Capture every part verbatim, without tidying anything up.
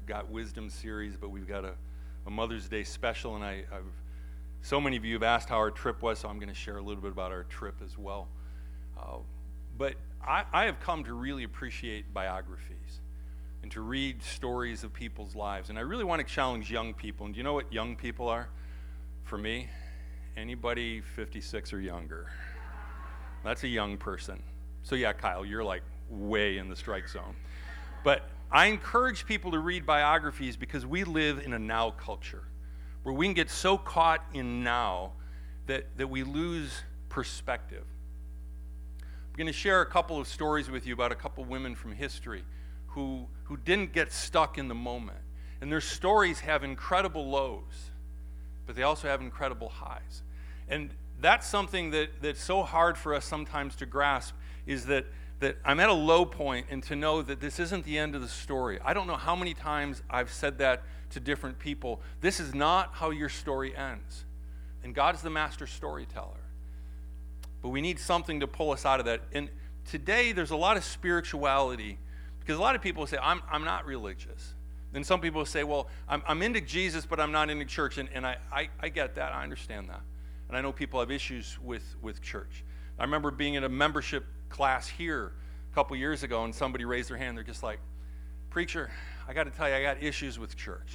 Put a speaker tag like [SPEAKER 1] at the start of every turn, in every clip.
[SPEAKER 1] got Wisdom series, but we've got a, a Mother's Day special, and I, I've so many of you have asked how our trip was, so I'm going to share a little bit about our trip as well. Uh, but I, I have come to really appreciate biographies and to read stories of people's lives, and I really want to challenge young people. And do you know what young people are? For me, anybody fifty-six or younger. That's a young person. So yeah, Kyle, you're like way in the strike zone. But I encourage people to read biographies because we live in a now culture where we can get so caught in now that, that we lose perspective. I'm going to share a couple of stories with you about a couple women from history who, who didn't get stuck in the moment. And their stories have incredible lows, but they also have incredible highs. And that's something that, that's so hard for us sometimes to grasp, is that, that I'm at a low point, and to know that this isn't the end of the story. I don't know how many times I've said that to different people. This is not how your story ends. And God's the master storyteller. But we need something to pull us out of that. And today there's a lot of spirituality, because a lot of people say, I'm, I'm not religious. Then some people say, well, I'm, I'm into Jesus, but I'm not into church. And, and I, I, I get that. I understand that. And I know people have issues with, with church. I remember being in a membership class here a couple years ago, and somebody raised their hand. They're just like, preacher, I got to tell you, I got issues with church.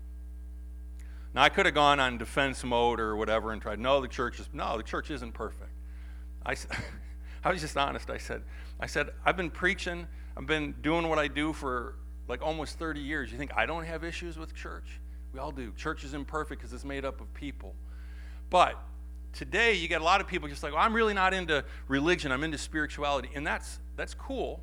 [SPEAKER 1] Now, I could have gone on defense mode or whatever and tried, no, the church is, no, the church isn't perfect. I, I was just honest. I said, I said, I've been preaching, I've been doing what I do for like almost thirty years. You think I don't have issues with church? We all do. Church is imperfect because it's made up of people. But today, you get a lot of people just like, well, I'm really not into religion, I'm into spirituality. And that's that's cool.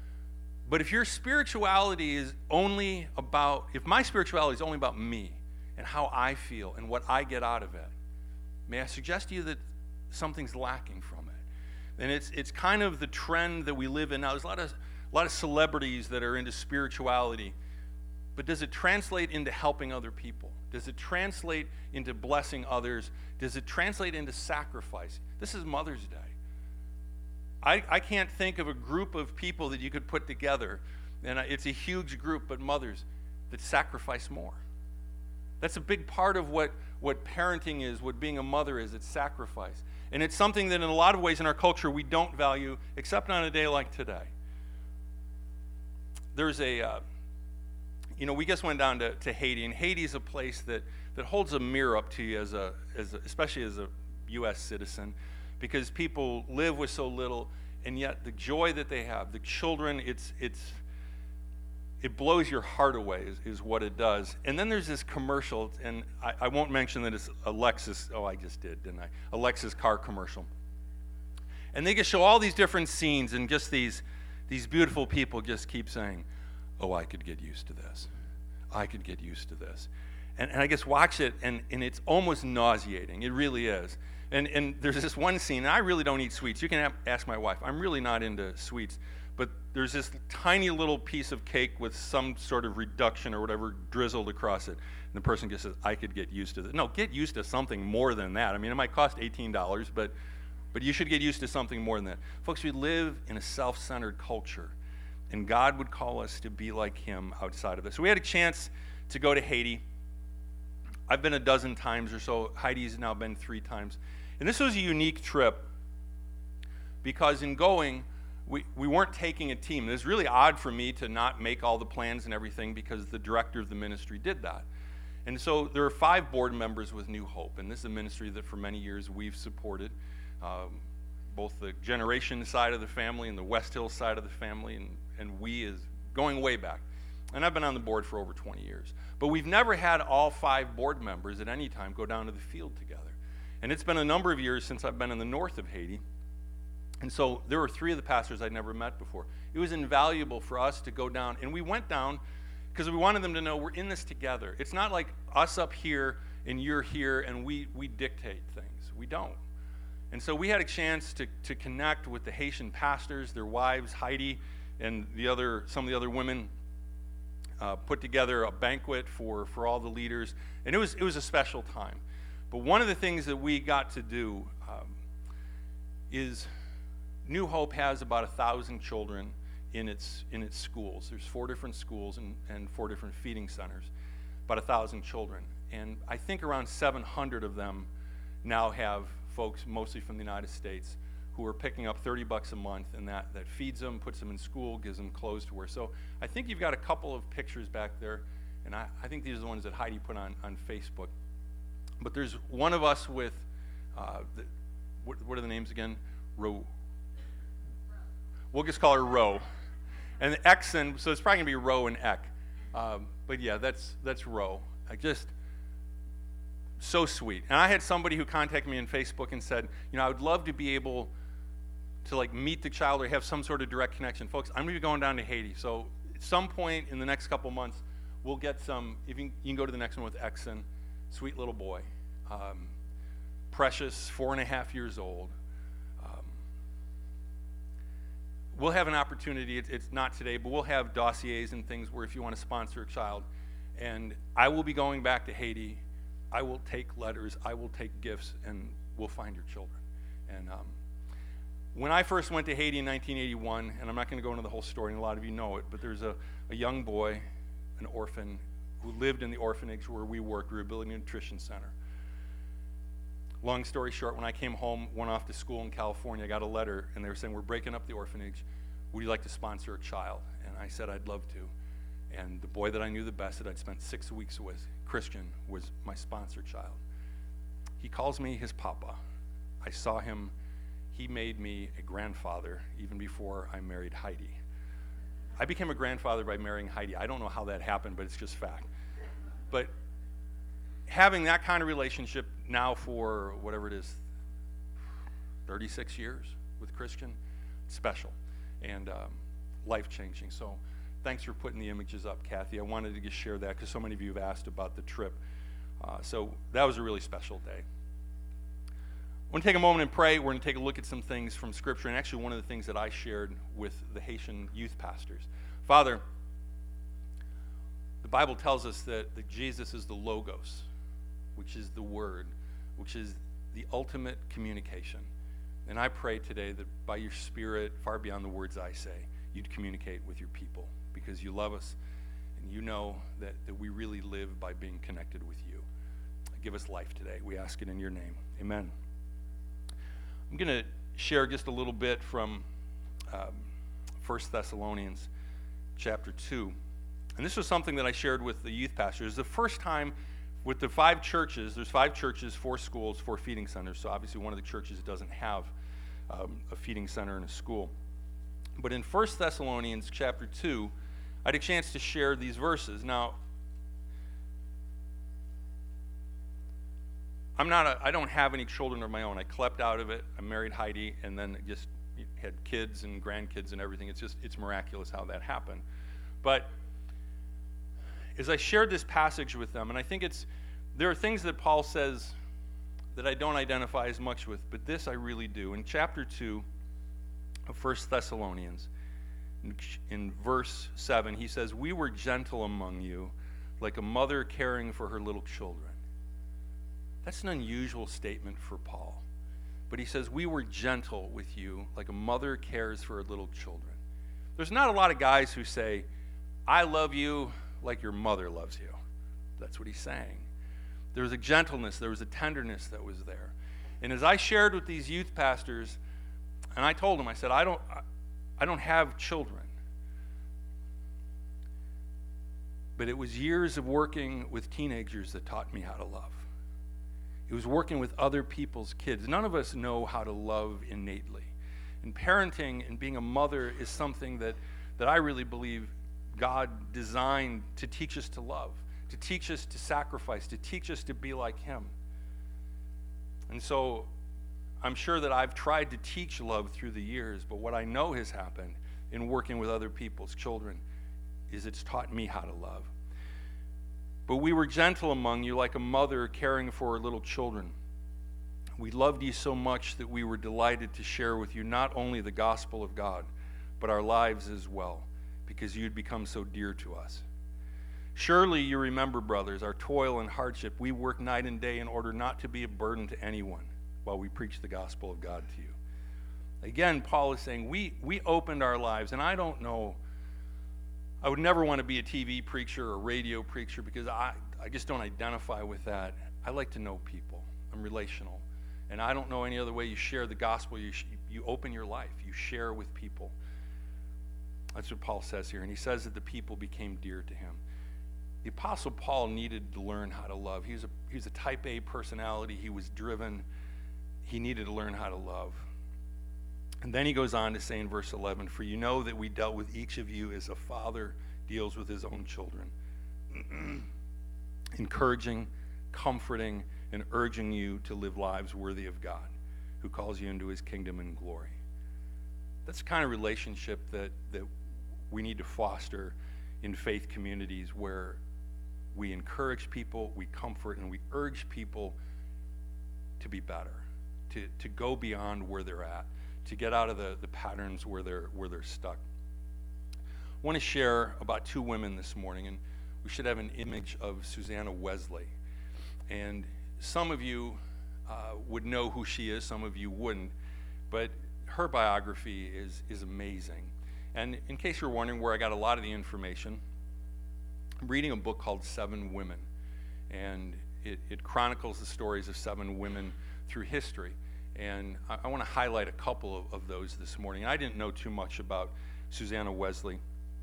[SPEAKER 1] But if your spirituality is only about, if my spirituality is only about me and how I feel and what I get out of it, may I suggest to you that something's lacking from it. And it's it's kind of the trend that we live in now. There's a lot of a lot of celebrities that are into spirituality. But does it translate into helping other people? Does it translate into blessing others? Does it translate into sacrifice? This is Mother's Day. I, I can't think of a group of people that you could put together, and it's a huge group, but mothers that sacrifice more. That's a big part of what, what parenting is, what being a mother is. It's sacrifice. And it's something that in a lot of ways in our culture we don't value, except on a day like today. There's a... Uh, You know, we just went down to, to Haiti, and Haiti is a place that, that holds a mirror up to you, as a, as a, especially as a U S citizen, because people live with so little, and yet the joy that they have, the children, it's it's it blows your heart away, is, is what it does. And then there's this commercial, and I, I won't mention that it's a Lexus. Oh, I just did, didn't I? A Lexus car commercial. And they just show all these different scenes, and just these these beautiful people just keep saying, oh, I could get used to this. I could get used to this. And, and I just watch it, and, and it's almost nauseating. It really is. And, and there's this one scene, and I really don't eat sweets. You can have, ask my wife. I'm really not into sweets. But there's this tiny little piece of cake with some sort of reduction or whatever drizzled across it. And the person just says, I could get used to this. No, get used to something more than that. I mean, it might cost eighteen dollars, but, but you should get used to something more than that. Folks, we live in a self-centered culture. And God would call us to be like him outside of this. So we had a chance to go to Haiti. I've been a dozen times or so. Heidi's now been three times. And this was a unique trip because in going, we, we weren't taking a team. It was really odd for me to not make all the plans and everything because the director of the ministry did that. And so there are five board members with New Hope. And this is a ministry that for many years we've supported. Um, both the Generation side of the family and the West Hill side of the family, and, and we is going way back. And I've been on the board for over twenty years. But we've never had all five board members at any time go down to the field together. And it's been a number of years since I've been in the north of Haiti. And so there were three of the pastors I'd never met before. It was invaluable for us to go down. And we went down because we wanted them to know we're in this together. It's not like us up here and you're here and we, we dictate things. We don't. And so we had a chance to, to connect with the Haitian pastors, their wives, Heidi, and the other some of the other women. Uh, put together a banquet for, for all the leaders, and it was it was a special time. But one of the things that we got to do um, is New Hope has about a thousand children in its in its schools. There's four different schools and, and four different feeding centers, about a thousand children. And I think around seven hundred of them now have folks, mostly from the United States, who are picking up thirty bucks a month, and that, that feeds them, puts them in school, gives them clothes to wear. So I think you've got a couple of pictures back there, and I, I think these are the ones that Heidi put on, on Facebook. But there's one of us with, uh, the, what, what are the names again? Ro. We'll just call her Ro. And the Exon, so it's probably gonna be Ro and Ek. Um, but yeah, that's that's Ro. I just, so sweet. And I had somebody who contacted me on Facebook and said, you know, I would love to be able to like meet the child or have some sort of direct connection. Folks, I'm gonna be going down to Haiti. So at some point in the next couple months, we'll get some, if you can, you can go to the next one with Exon, sweet little boy. Um, precious, four and a half years old. Um, we'll have an opportunity, it's, it's not today, but we'll have dossiers and things where if you want to sponsor a child, and I will be going back to Haiti. I will take letters, I will take gifts, and we'll find your children. And um, when I first went to Haiti in nineteen eighty-one, and I'm not going to go into the whole story, and a lot of you know it, but there's a, a young boy, an orphan, who lived in the orphanage where we worked, Rehabilitative Nutrition Center. Long story short, when I came home, went off to school in California, I got a letter, and they were saying, we're breaking up the orphanage. Would you like to sponsor a child? And I said, I'd love to. And the boy that I knew the best, that I'd spent six weeks with, Christian, was my sponsor child. He calls me his papa. I saw him. He made me a grandfather even before I married Heidi. I became a grandfather by marrying Heidi. I don't know how that happened, but it's just fact. But having that kind of relationship now for whatever it is, thirty-six years with Christian, special and um, life-changing. So thanks for putting the images up, Kathy. I wanted to just share that because so many of you have asked about the trip. Uh, so that was a really special day. I want to take a moment and pray. We're going to take a look at some things from Scripture, and actually one of the things that I shared with the Haitian youth pastors. Father, the Bible tells us that, that Jesus is the Logos, which is the Word, which is the ultimate communication. And I pray today that by your Spirit, far beyond the words I say, you'd communicate with your people because you love us and you know that, that we really live by being connected with you. Give us life today. We ask it in your name. Amen. I'm going to share just a little bit from um, First Thessalonians chapter two. And this was something that I shared with the youth pastors. The first time with the five churches, there's five churches, four schools, four feeding centers. So obviously one of the churches doesn't have um, a feeding center and a school. But in First Thessalonians chapter two, I had a chance to share these verses. Now, I'm not a, I don't have any children of my own. I clept out of it. I married Heidi and then just had kids and grandkids and everything. It's just, it's miraculous how that happened. But as I shared this passage with them, and I think it's, there are things that Paul says that I don't identify as much with, but this I really do. In chapter two of First Thessalonians, in, in verse seven, he says, we were gentle among you, like a mother caring for her little children. That's an unusual statement for Paul. But he says, we were gentle with you, like a mother cares for her little children. There's not a lot of guys who say, I love you like your mother loves you. That's what he's saying. There was a gentleness, there was a tenderness that was there. And as I shared with these youth pastors, and I told them, I said, I don't, I don't have children. But it was years of working with teenagers that taught me how to love. It was working with other people's kids. None of us know how to love innately. And parenting and being a mother is something that, that I really believe God designed to teach us to love, to teach us to sacrifice, to teach us to be like him. And so I'm sure that I've tried to teach love through the years, but what I know has happened in working with other people's children is it's taught me how to love. But we were gentle among you, like a mother caring for her little children. We loved you so much that we were delighted to share with you not only the gospel of God, but our lives as well, because you'd become so dear to us. Surely you remember, brothers, our toil and hardship. We work night and day in order not to be a burden to anyone while we preach the gospel of God to you. Again, Paul is saying we, we opened our lives, and I don't know, I would never want to be a T V preacher or radio preacher because I, I just don't identify with that. I like to know people. I'm relational. And I don't know any other way you share the gospel. You, sh- you open your life. You share with people. That's what Paul says here. And he says that the people became dear to him. The Apostle Paul needed to learn how to love. He was a, he was a type A personality. He was driven. He needed to learn how to love. And then he goes on to say in verse eleven, for you know that we dealt with each of you as a father deals with his own children, encouraging, comforting, and urging you to live lives worthy of God, who calls you into his kingdom and glory. That's the kind of relationship that, that we need to foster in faith communities where we encourage people, we comfort, and we urge people to be better, to, to go beyond where they're at, to get out of the, the patterns where they're where they're stuck. I want to share about two women this morning, and we should have an image of Susanna Wesley. And some of you uh, would know who she is, some of you wouldn't, but her biography is is amazing. And in case you're wondering where I got a lot of the information, I'm reading a book called Seven Women, and it, it chronicles the stories of seven women through history. And I, I want to highlight a couple of, of those this morning. I didn't know too much about Susanna Wesley,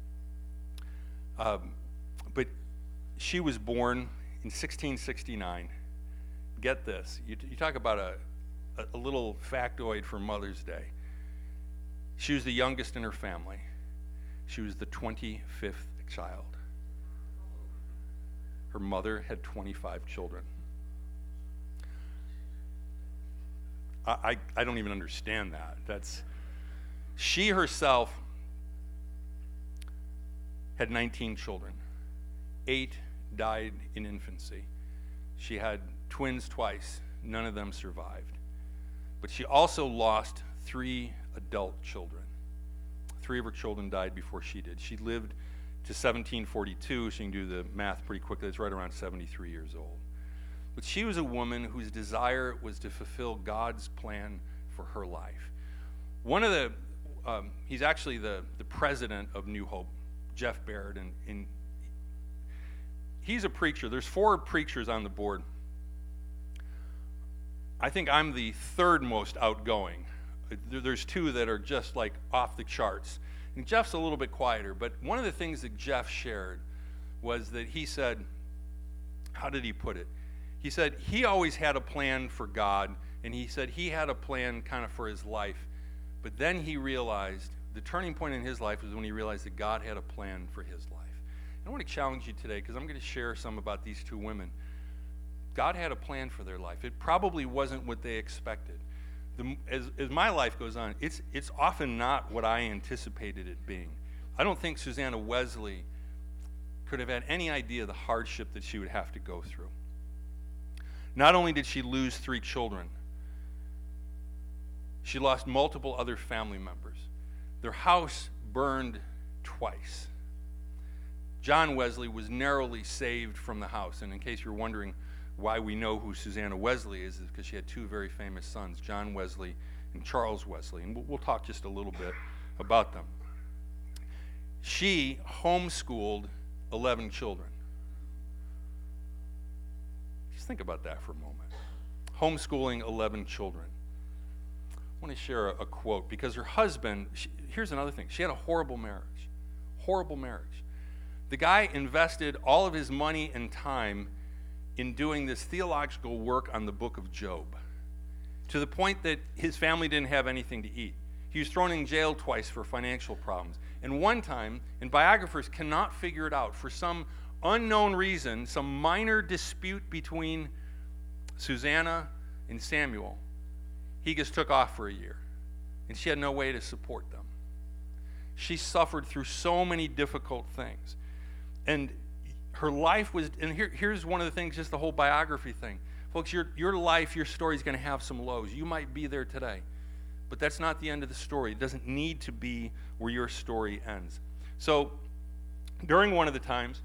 [SPEAKER 1] um, but she was born in sixteen sixty-nine. Get this, you, you talk about a, a, a little factoid for Mother's Day. She was the youngest in her family. She was the twenty-fifth child. Her mother had twenty-five children. I, I, I don't even understand that. That's, she herself had nineteen children. Eight died in infancy. She had twins twice. None of them survived. But she also lost three adult children. Three of her children died before she did. She lived to seventeen forty-two. So you can do the math pretty quickly. It's right around seventy-three years old. But she was a woman whose desire was to fulfill God's plan for her life. One of the, um, he's actually the, the president of New Hope, Jeff Baird, and, and he's a preacher. There's four preachers on the board. I think I'm the third most outgoing. There's two that are just like off the charts. And Jeff's a little bit quieter, but one of the things that Jeff shared was that he said, how did he put it? He said he always had a plan for God, and he said he had a plan kind of for his life. But then he realized, the turning point in his life was when he realized that God had a plan for his life. And I want to challenge you today, because I'm going to share some about these two women. God had a plan for their life. It probably wasn't what they expected. The, as, as my life goes on, it's, it's often not what I anticipated it being. I don't think Susanna Wesley could have had any idea the hardship that she would have to go through. Not only did she lose three children, she lost multiple other family members. Their house burned twice. John Wesley was narrowly saved from the house. And in case you're wondering why we know who Susanna Wesley is, is because she had two very famous sons, John Wesley and Charles Wesley. And we'll, we'll talk just a little bit about them. She homeschooled eleven children. Just think about that for a moment. Homeschooling eleven children. I want to share a, a quote because her husband, she, here's another thing. She had a horrible marriage. Horrible marriage. The guy invested all of his money and time in doing this theological work on the book of Job, to the point that his family didn't have anything to eat. He was thrown in jail twice for financial problems. And one time, and biographers cannot figure it out, for some unknown reason, some minor dispute between Susanna and Samuel, he just took off for a year, and she had no way to support them. She suffered through so many difficult things. And her life was, and here, here's one of the things, just the whole biography thing. Folks, your, your life, your story is going to have some lows. You might be there today, but that's not the end of the story. It doesn't need to be where your story ends. So during one of the times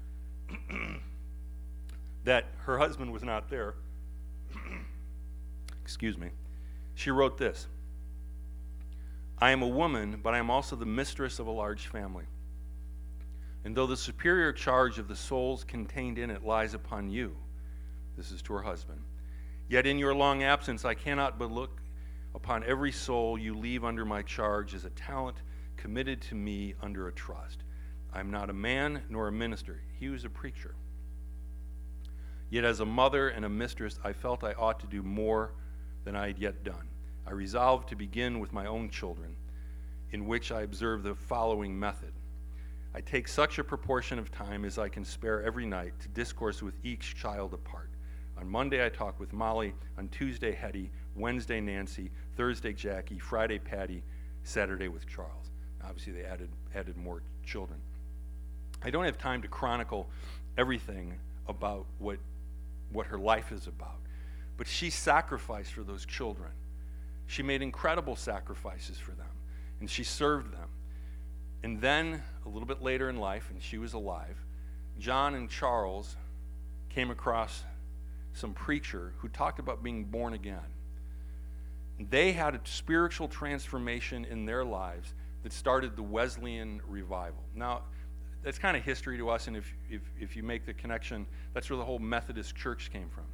[SPEAKER 1] that her husband was not there, excuse me, she wrote this. I am a woman, but I am also the mistress of a large family. And though the superior charge of the souls contained in it lies upon you," this is to her husband, "yet in your long absence I cannot but look upon every soul you leave under my charge as a talent committed to me under a trust. I am not a man nor a minister." He was a preacher. "Yet as a mother and a mistress, I felt I ought to do more than I had yet done. I resolved to begin with my own children, in which I observe the following method. I take such a proportion of time as I can spare every night to discourse with each child apart. On Monday I talk with Molly, on Tuesday Hetty, Wednesday Nancy, Thursday Jackie, Friday Patty, Saturday with Charles." Obviously they added added more children. I don't have time to chronicle everything about what what her life is about, but she sacrificed for those children. She made incredible sacrifices for them, and she served them. And then, a little bit later in life, and she was alive, John and Charles came across some preacher who talked about being born again. They had a spiritual transformation in their lives that started the Wesleyan revival. Now, that's kind of history to us, and if, if, if you make the connection, that's where the whole Methodist Church came from.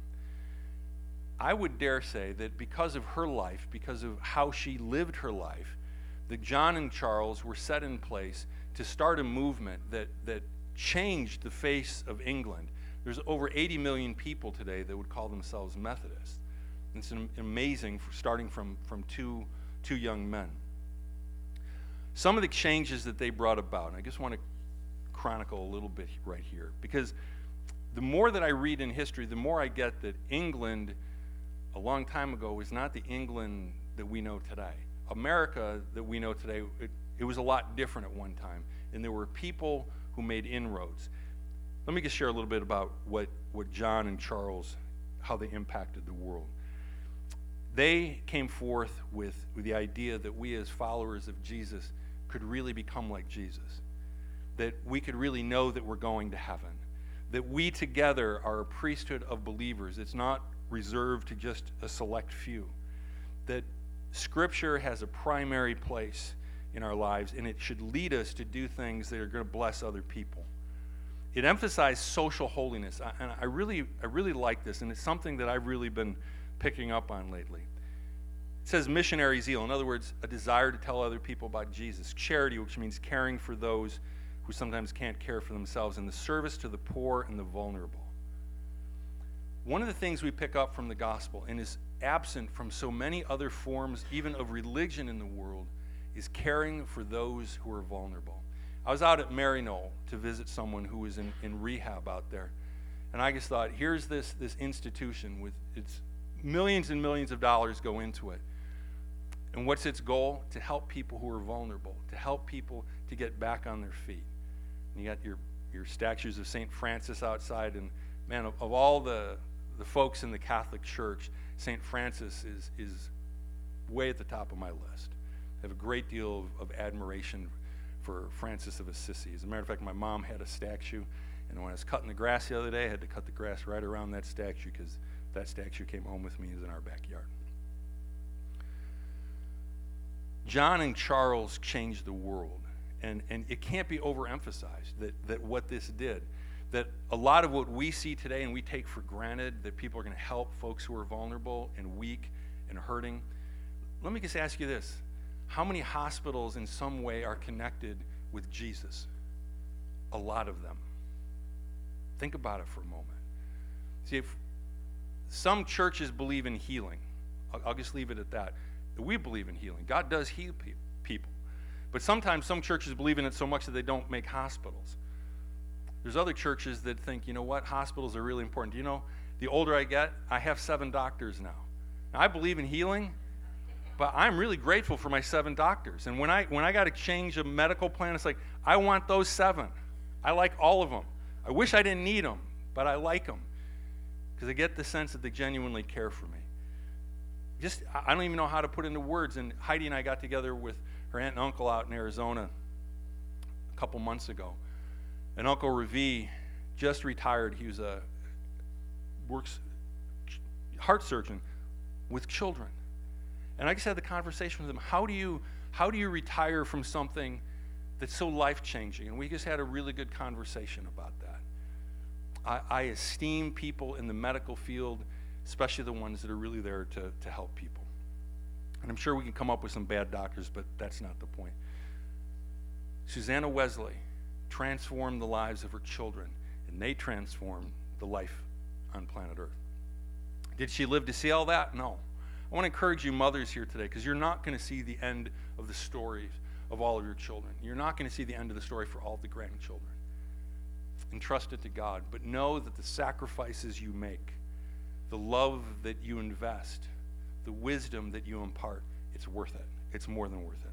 [SPEAKER 1] I would dare say that because of her life, because of how she lived her life, that John and Charles were set in place to start a movement that, that changed the face of England. There's over eighty million people today that would call themselves Methodists. It's an amazing, for starting from, from two, two young men. Some of the changes that they brought about, and I just want to chronicle a little bit right here, because the more that I read in history, the more I get that England a long time ago was not the England that we know today. America that we know today, it, it was a lot different at one time, and there were people who made inroads. Let me just share a little bit about what, what John and Charles, how they impacted the world. They came forth with, with the idea that we as followers of Jesus could really become like Jesus, that we could really know that we're going to heaven, that we together are a priesthood of believers. It's not reserved to just a select few, that Scripture has a primary place in our lives, and it should lead us to do things that are going to bless other people. It emphasized social holiness, and I really, I really like this, and it's something that I've really been picking up on lately. It says missionary zeal, in other words, a desire to tell other people about Jesus. Charity, which means caring for those who sometimes can't care for themselves, and the service to the poor and the vulnerable. One of the things we pick up from the gospel, and is absent from so many other forms, even of religion in the world, is caring for those who are vulnerable. I was out at Maryknoll to visit someone who was in, in rehab out there, and I just thought, here's this, this institution with its millions and millions of dollars go into it. And what's its goal? To help people who are vulnerable, to help people to get back on their feet. And you got your, your statues of Saint Francis outside, and man, of, of all the, the folks in the Catholic Church, Saint Francis is, is way at the top of my list. I have a great deal of, of admiration for Francis of Assisi. As a matter of fact, my mom had a statue, and when I was cutting the grass the other day, I had to cut the grass right around that statue because that statue came home with me. It was in our backyard. John and Charles changed the world, and, and it can't be overemphasized that, that what this did, that a lot of what we see today and we take for granted, that people are going to help folks who are vulnerable and weak and hurting. Let me just ask you this. How many hospitals in some way are connected with Jesus? A lot of them. Think about it for a moment. See, if some churches believe in healing, I'll, I'll just leave it at that. We believe in healing. God does heal pe- people. But sometimes some churches believe in it so much that they don't make hospitals. There's other churches that think, you know what, hospitals are really important. Do you know, the older I get, I have seven doctors now. Now I believe in healing, but I'm really grateful for my seven doctors. And when I when I got to change a medical plan, it's like, I want those seven. I like all of them. I wish I didn't need them, but I like them because I get the sense that they genuinely care for me. Just, I don't even know how to put into words. And Heidi and I got together with her aunt and uncle out in Arizona a couple months ago. And Uncle Ravi just retired. He was a works heart surgeon with children. And I just had the conversation with him. How do you How do you retire from something that's so life-changing? And we just had a really good conversation about that. I, I esteem people in the medical field, especially the ones that are really there to, to help people. And I'm sure we can come up with some bad doctors, but that's not the point. Susanna Wesley transformed the lives of her children, and they transformed the life on planet Earth. Did she live to see all that? No. I want to encourage you mothers here today, because you're not going to see the end of the stories of all of your children. You're not going to see the end of the story for all of the grandchildren. Entrust it to God, but know that the sacrifices you make, the love that you invest, the wisdom that you impart, it's worth it. It's more than worth it.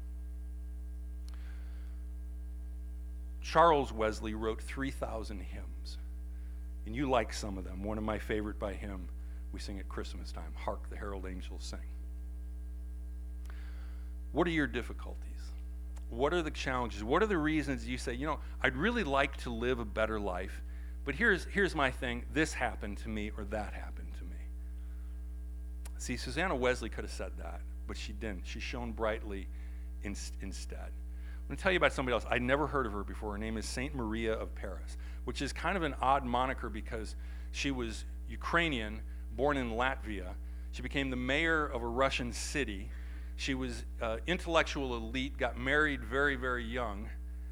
[SPEAKER 1] Charles Wesley wrote three thousand hymns, and you like some of them. One of my favorite by him, we sing at Christmas time, "Hark the Herald Angels Sing." What are your difficulties? What are the challenges? What are the reasons you say, you know, I'd really like to live a better life, but here's, here's my thing, this happened to me or that happened to me. See, Susanna Wesley could have said that, but she didn't. She shone brightly in, instead. I'm going to tell you about somebody else. I'd never heard of her before. Her name is Saint Maria of Paris, which is kind of an odd moniker because she was Ukrainian, born in Latvia. She became the mayor of a Russian city. She was uh, intellectual elite, got married very, very young,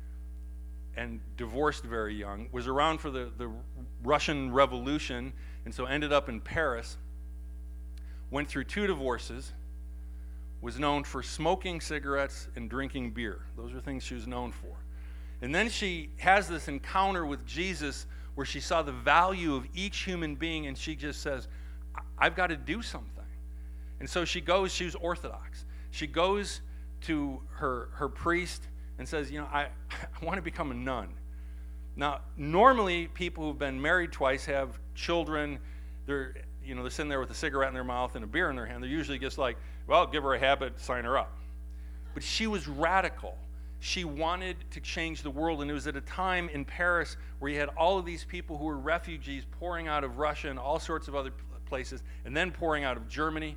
[SPEAKER 1] and divorced very young, was around for the, the Russian Revolution, and so ended up in Paris, went through two divorces, was known for smoking cigarettes and drinking beer. Those are things she was known for. And then she has this encounter with Jesus where she saw the value of each human being, and she just says, I've got to do something. And so she goes, she was Orthodox. She goes to her, her priest and says, you know, I, I want to become a nun. Now, normally people who've been married twice have children. They're, you know, they're sitting there with a cigarette in their mouth and a beer in their hand. They're usually just like, well, give her a habit, sign her up. But she was radical. She wanted to change the world, and it was at a time in Paris where you had all of these people who were refugees pouring out of Russia and all sorts of other places, and then pouring out of Germany.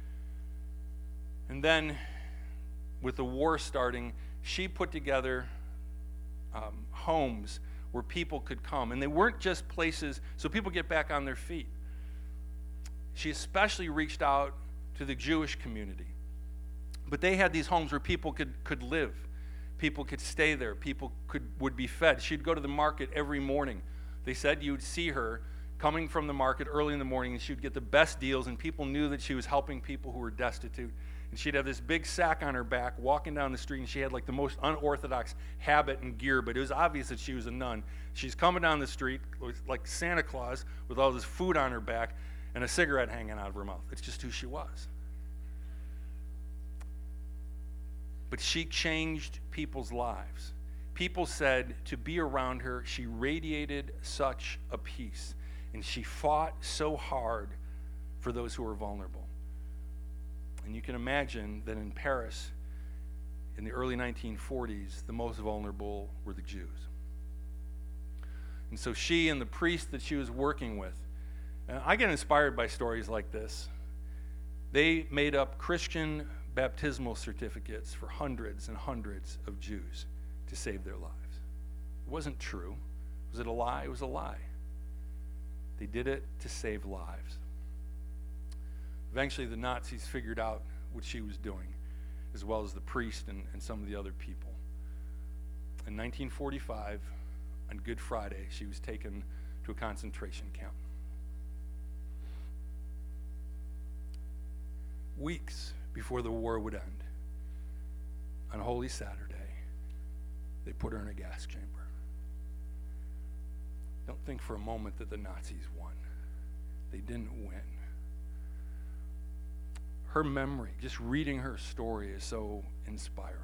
[SPEAKER 1] And then, with the war starting, she put together um, homes where people could come. And they weren't just places so people get back on their feet. She especially reached out to the Jewish community. But they had these homes where people could, could live. People could stay there. People could would be fed. She'd go to the market every morning. They said you would see her coming from the market early in the morning, and she would get the best deals, and people knew that she was helping people who were destitute. And she'd have this big sack on her back walking down the street, and she had like the most unorthodox habit and gear, but it was obvious that she was a nun. She's coming down the street like Santa Claus with all this food on her back and a cigarette hanging out of her mouth. It's just who she was. But she changed people's lives. People said to be around her, she radiated such a peace, and she fought so hard for those who were vulnerable. And you can imagine that in Paris, in the early nineteen forties, the most vulnerable were the Jews. And so she and the priest that she was working with, and I get inspired by stories like this. They made up Christian baptismal certificates for hundreds and hundreds of Jews to save their lives. It wasn't true. Was it a lie? It was a lie. They did it to save lives. Eventually, the Nazis figured out what she was doing, as well as the priest and, and some of the other people. In nineteen forty-five, on Good Friday, she was taken to a concentration camp. Weeks before the war would end, on Holy Saturday, they put her in a gas chamber. Don't think for a moment that the Nazis won. They didn't win. Her memory, just reading her story, is so inspiring.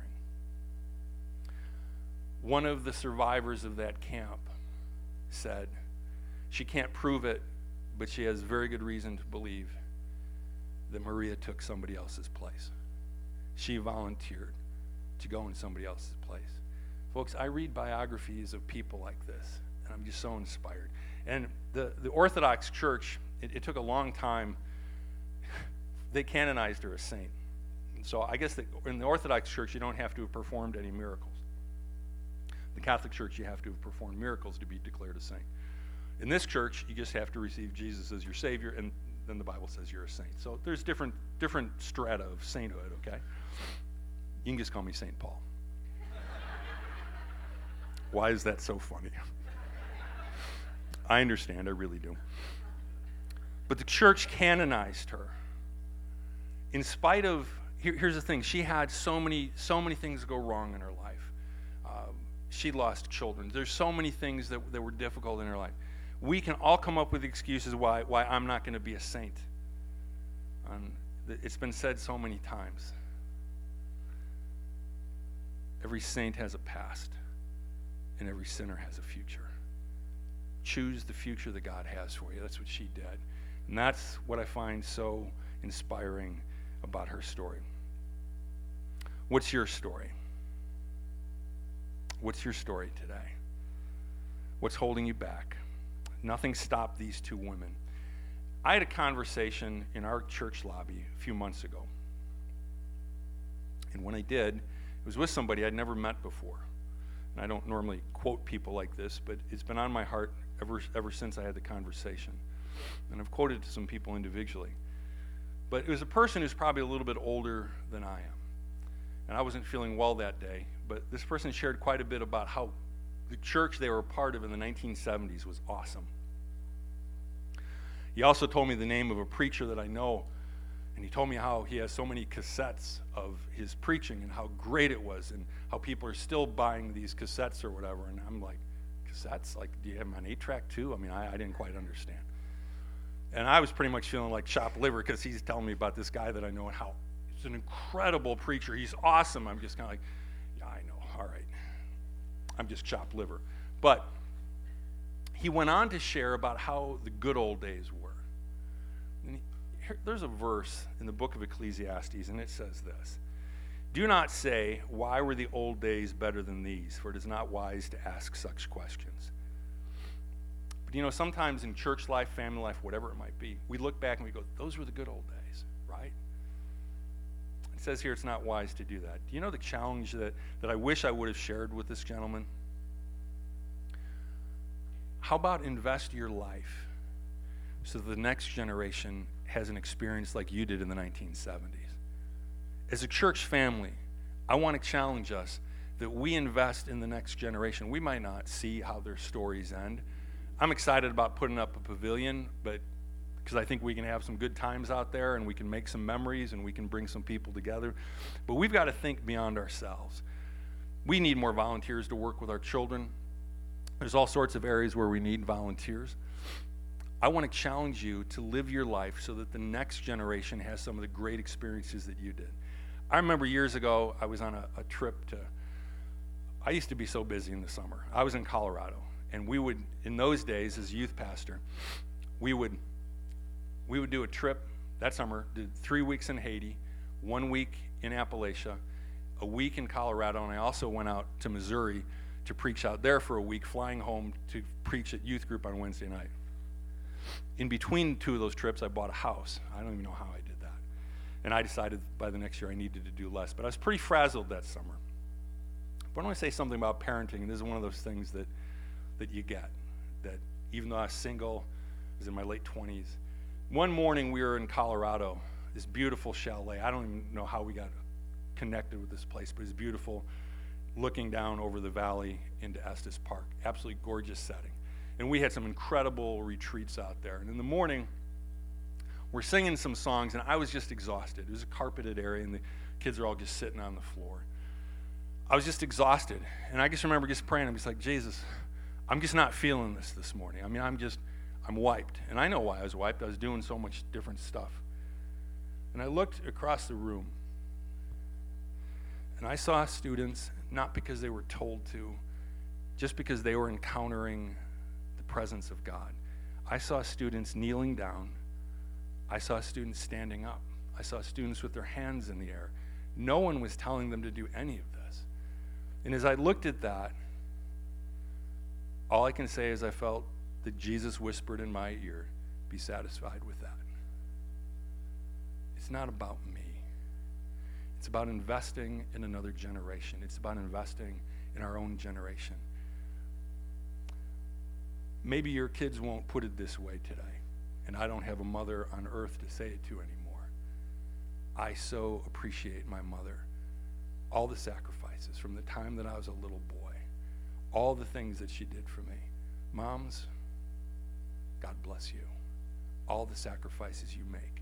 [SPEAKER 1] One of the survivors of that camp said, she can't prove it, but she has very good reason to believe that Maria took somebody else's place. She volunteered to go in somebody else's place. Folks, I read biographies of people like this, and I'm just so inspired. And the, the Orthodox Church, it, it took a long time. They canonized her a saint. So I guess that in the Orthodox Church, you don't have to have performed any miracles. The Catholic Church, you have to have performed miracles to be declared a saint. In this church, you just have to receive Jesus as your Savior, and then the Bible says you're a saint. So there's different different strata of sainthood, okay? You can just call me Saint Paul. Why is that so funny? I understand, I really do. But the church canonized her. In spite of, here, here's the thing, she had so many, so many things go wrong in her life. Um, she lost children. There's so many things that, that were difficult in her life. We can all come up with excuses why, why I'm not going to be a saint. Um, it's been said so many times. Every saint has a past, and every sinner has a future. Choose the future that God has for you. That's what she did. And that's what I find so inspiring about her story. What's your story? What's your story today? What's holding you back? Nothing stopped these two women. I had a conversation in our church lobby a few months ago. And when I did, it was with somebody I'd never met before. And I don't normally quote people like this, but it's been on my heart ever, ever since I had the conversation. And I've quoted to some people individually. But it was a person who's probably a little bit older than I am. And I wasn't feeling well that day, but this person shared quite a bit about how the church they were a part of in the nineteen seventies was awesome. He also told me the name of a preacher that I know, and he told me how he has so many cassettes of his preaching and how great it was and how people are still buying these cassettes or whatever. And I'm like, cassettes? Like, do you have them on eight track too? I mean, I, I didn't quite understand. And I was pretty much feeling like chopped liver because he's telling me about this guy that I know and how he's an incredible preacher. He's awesome. I'm just kind of like, yeah, I know. All right. I'm just chopped liver. But he went on to share about how the good old days were. And he, here, there's a verse in the book of Ecclesiastes, and it says this: "Do not say, why were the old days better than these? For it is not wise to ask such questions." But you know, sometimes in church life, family life, whatever it might be, we look back and we go, those were the good old days, right? It says here it's not wise to do that. Do you know the challenge that, that I wish I would have shared with this gentleman? How about invest your life so that the next generation has an experience like you did in the nineteen seventies? As a church family, I want to challenge us that we invest in the next generation. We might not see how their stories end. I'm excited about putting up a pavilion, but because I think we can have some good times out there and we can make some memories and we can bring some people together. But we've got to think beyond ourselves. We need more volunteers to work with our children. There's all sorts of areas where we need volunteers. I want to challenge you to live your life so that the next generation has some of the great experiences that you did. I remember years ago, I was on a, a trip to, I used to be so busy in the summer. I was in Colorado, and we would, in those days as a youth pastor, we would we would do a trip that summer, did three weeks in Haiti, one week in Appalachia, a week in Colorado, and I also went out to Missouri to preach out there for a week, flying home to preach at youth group on Wednesday night. In between two of those trips, I bought a house. I don't even know how I did that. And I decided by the next year I needed to do less. But I was pretty frazzled that summer. But I want to say something about parenting, and this is one of those things that, that you get. That even though I was single, I was in my late twenties. One morning we were in Colorado, this beautiful chalet. I don't even know how we got connected with this place, but it's beautiful, looking down over the valley into Estes Park. Absolutely gorgeous setting. And we had some incredible retreats out there. And in the morning, we're singing some songs, and I was just exhausted. It was a carpeted area, and the kids are all just sitting on the floor. I was just exhausted. And I just remember just praying. I'm just like, Jesus, I'm just not feeling this this morning. I mean, I'm just, I'm wiped. And I know why I was wiped. I was doing so much different stuff. And I looked across the room, and I saw students, not because they were told to, just because they were encountering the presence of God. I saw students kneeling down. I saw students standing up. I saw students with their hands in the air. No one was telling them to do any of this. And as I looked at that, all I can say is I felt that Jesus whispered in my ear, be satisfied with that. It's not about me. It's about investing in another generation. It's about investing in our own generation. Maybe your kids won't put it this way today, and I don't have a mother on earth to say it to anymore. I so appreciate my mother. All the sacrifices from the time that I was a little boy, all the things that she did for me. Moms, God bless you. All the sacrifices you make.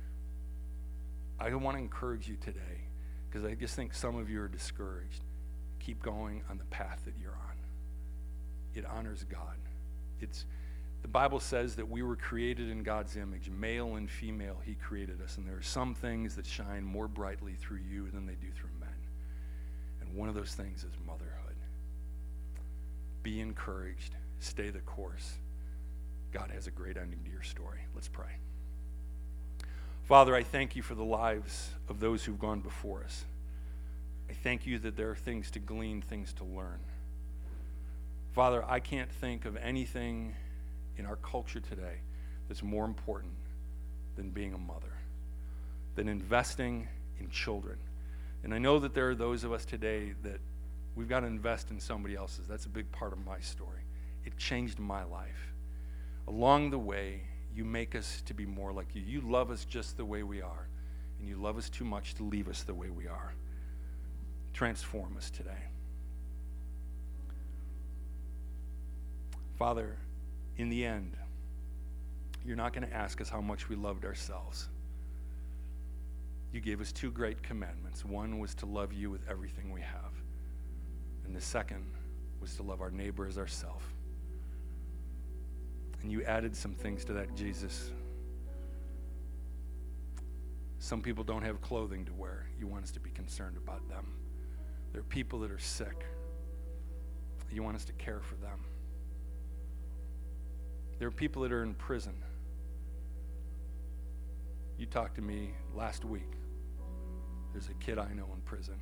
[SPEAKER 1] I want to encourage you today, because I just think some of you are discouraged. Keep going on the path that you're on. It honors God. It's the Bible says that we were created in God's image, male and female. He created us, and there are some things that shine more brightly through you than they do through men. And one of those things is motherhood. Be encouraged. Stay the course. God has a great ending to your story. Let's pray. Father, I thank you for the lives of those who've gone before us. I thank you that there are things to glean, things to learn. Father, I can't think of anything in our culture today that's more important than being a mother, than investing in children. And I know that there are those of us today that we've got to invest in somebody else's. That's a big part of my story. It changed my life. Along the way, you make us to be more like you. You love us just the way we are, and you love us too much to leave us the way we are. Transform us today. Father, in the end, you're not going to ask us how much we loved ourselves. You gave us two great commandments. One was to love you with everything we have, and the second was to love our neighbor as ourselves. And you added some things to that, Jesus. Some people don't have clothing to wear. You want us to be concerned about them. There are people that are sick. You want us to care for them. There are people that are in prison. You talked to me last week. There's a kid I know in prison.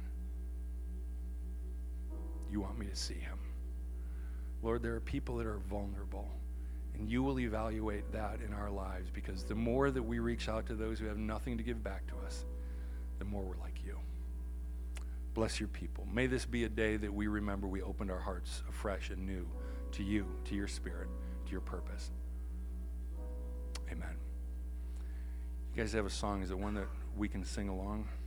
[SPEAKER 1] You want me to see him. Lord, there are people that are vulnerable, and you will evaluate that in our lives, because the more that we reach out to those who have nothing to give back to us, the more we're like you. Bless your people. May this be a day that we remember we opened our hearts afresh and new to you, to your spirit, to your purpose. Amen. You guys have a song. Is it one that we can sing along?